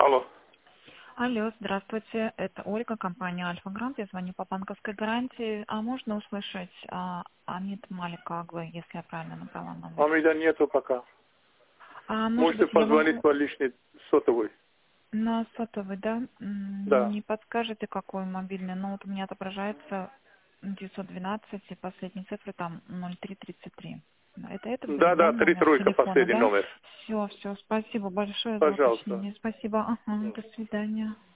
Алло. Алло, здравствуйте. Это Ольга, компания Альфа Грант. Я звоню по банковской гарантии. А можно услышать Амид Малик Аглы, если я правильно набрала номер? А меня нету пока. Может Можете быть, я позвонить могу по личной сотовой? на сотовый, да? Да. Не подскажете, какой мобильный? Ну, вот у меня отображается 912 и последние цифры там 0333. Это будет, да, Да, три номер тройка, телефона, последний да? номер. Все, спасибо большое за Пожалуйста. уточнение. Спасибо. Ага, до свидания.